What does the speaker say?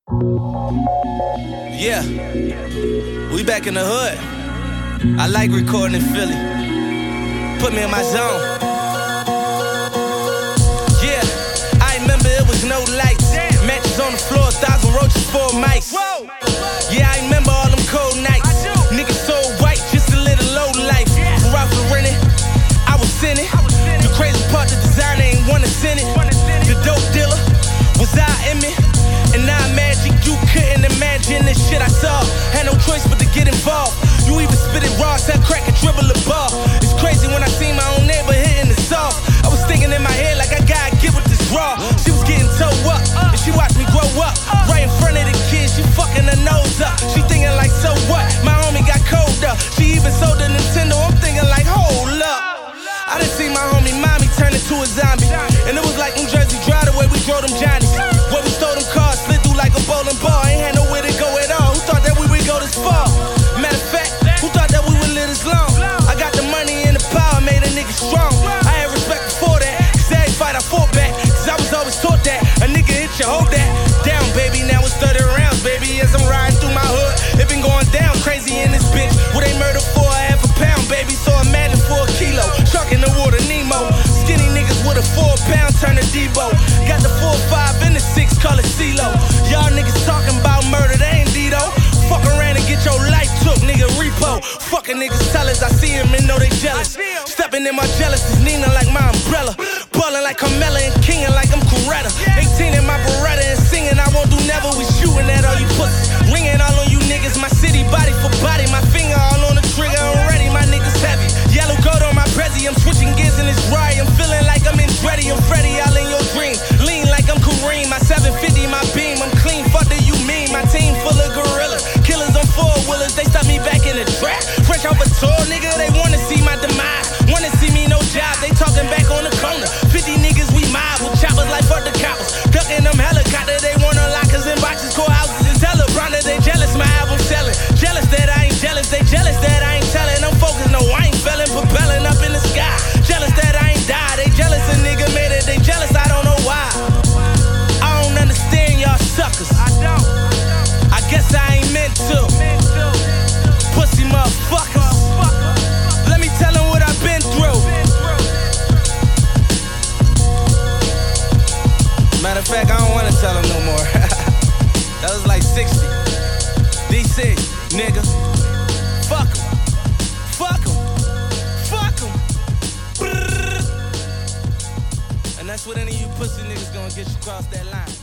Yeah, we back in the hood. I like recording in Philly. Put me in my zone. Yeah, I remember it was no lights. Matches on the floor, 1,000 roaches, 4 mics. Yeah, I remember all them cold nights. Niggas so white, just a little low life. Ralph Lauren, I was in it. The crazy part, the designer ain't wanna send it. The dope dealer was out in me. And now magic, you couldn't imagine the shit I saw. Had no choice but to get involved. You even spit it raw, said crack and dribble the ball. It's crazy when I see my own neighbor hitting the soft. I was thinking in my head like I gotta get with this raw. She was getting towed up, and she watched me grow up. Right in front of the kids, she fucking her nose up. She thinking like, so what? My homie got cold up. She even sold the Nintendo, I'm thinking like, hold up. I done seen my homie mommy turn into a zombie. And it was like New Jersey Drive, the way we drove them Johnnies. Where we stole them cars, slid through like a bowling ball. Ain't had nowhere to go at all. Who thought that we would go this far? Matter of fact, who thought that we would live this long? I got the money and the power, made a nigga strong. I had respect before that, cause every fight I fought back. Cause I was always taught that a nigga hit you, hold that down, baby. Now it's 30 rounds, baby. As I'm riding through my hood, it been going down crazy in this bitch. What they murder for half a pound, baby. So imagine for a kilo. Shark in the water, Nemo. Skinny niggas with a 4 pound, turn to Debo. Got the 4-5 and the 6, call it CeeLo. Y'all niggas talking about murder, they ain't Dito. Fuck around and get your life took, nigga, repo. Fucking niggas tell us, I see him and know they jealous. Stepping in my jealous is Nina like my umbrella. Ballin' like Carmella and kingin' like I'm Coretta. 18 in my Beretta and singing, I won't do never. We shooting at all you pussies. Ringing all on you niggas, my city body for body. My finger all on the trigger, I'm ready, my niggas heavy. Yellow gold on my Prezi, I'm switching gears in this ride. I'm feeling like I'm in Dreddy, I'm Freddy, all in your dreams. Lean like I'm Kareem, my 750, my beam. I'm clean, fuck do you mean? My team full of gorillas. Killers on 4-wheelers, they stuck me back in the trap. French off a tour, nigga, they wanna see my demise. Wanna see me no job, they talking back on the corner. 50 niggas, we mob with choppers like fuck the coppers. Ducking them helicopter, they wanna lockers and boxes, courthouses and tellers. Brother, they jealous, my album selling. Jealous that I ain't jealous, they jealous that I ain't telling them focus. No, I ain't felling, propelling up in the sky. Jealous that I ain't died, they jealous a nigga made it, they jealous, I don't know why. I don't understand y'all suckers. I don't. I guess I ain't meant to. Pussy motherfuckers. Let me tell them what I've been through. Matter of fact, I don't wanna tell them no more. That was like 60. DC, nigga. Fuck 'em. Fuck 'em. Fuck 'em. And that's what any of you pussy niggas gonna get you across that line.